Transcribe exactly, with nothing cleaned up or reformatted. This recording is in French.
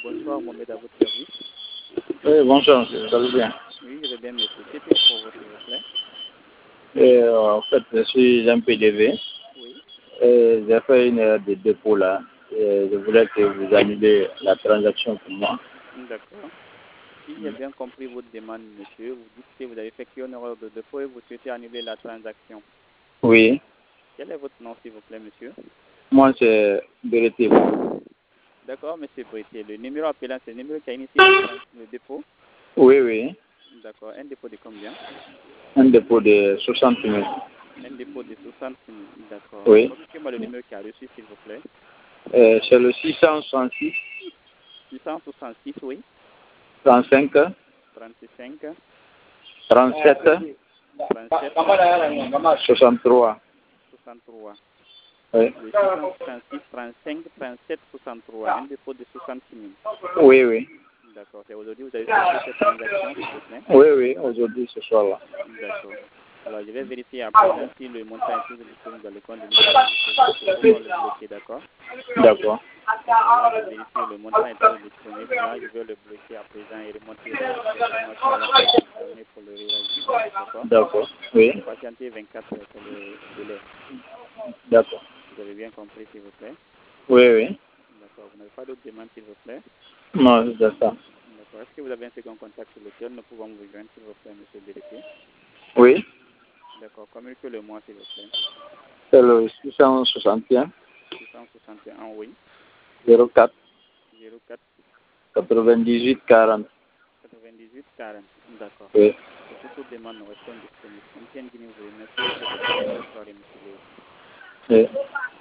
bonsoir, Mohamed à votre service. Oui, bonjour, monsieur, vous allez bien? Oui, je vais bien, monsieur. Que puis-je pour vous, s'il vous plaît? Et, euh, en fait, je suis un P D V. Oui. Et j'ai fait une erreur de dépôt là. Et je voulais que vous annulez la transaction pour moi. D'accord. Si j'ai bien compris votre demande, monsieur, vous dites que vous avez fait une erreur de dépôt et vous souhaitez annuler la transaction. Oui. Quel est votre nom, s'il vous plaît, monsieur? Moi, c'est Bérété. D'accord, monsieur Bretier. Le numéro appelant, c'est le numéro qui a initié le, le dépôt? Oui, oui. D'accord. Un dépôt de combien? Un dépôt de soixante mille. Un dépôt de soixante mille. D'accord. Oui. Communiquez-moi le numéro qui a reçu, s'il vous plaît. Euh, c'est le six cent soixante-six. six cent soixante-six, oui. trente-cinq. trente-cinq. trente-sept. trente-sept. soixante-trois. soixante-trois. Oui. Le six cent soixante-six, trente-cinq, trente-sept, soixante-trois. Un dépôt de soixante-six mille. Oui, oui. D'accord. C'est aujourd'hui vous avez fait cette transaction, s'il vous plaît? Oui, oui, aujourd'hui, ce soir-là. D'accord. Alors, je vais vérifier à présent si le montant est toujours disponible dans le compte de l'État pour pouvoir le bloquer, d'accord? D'accord. D'accord. Là, je vérifie le montant est toujours disponible. Là, je vais le bloquer à présent et remonter directement à la personne concernée pour le réaliser. D'accord? D'accord. Oui. Patientez vingt-quatre heures, c'est le délai. D'accord. Vous avez bien compris, s'il vous plaît? Oui, oui. D'accord. Vous n'avez pas d'autres demandes, s'il vous plaît? Non, c'est ça. D'accord. Est-ce que vous avez un second contact sur lequel nous pouvons vous joindre, s'il vous plaît, monsieur Bérété? Oui. D'accord. Communiquez-le moi, s'il vous plaît. C'est le six cent soixante et un. six cent soixante et un, oui. zéro quatre. zéro quatre. quatre-vingt-dix-huit quarante. quatre-vingt-dix-huit quarante. D'accord. Oui. Pour toute demande, nous restons disponibles. M T N Guinée vous remercie. Je vous souhaite une excellente soirée, monsieur Bérété. Oui.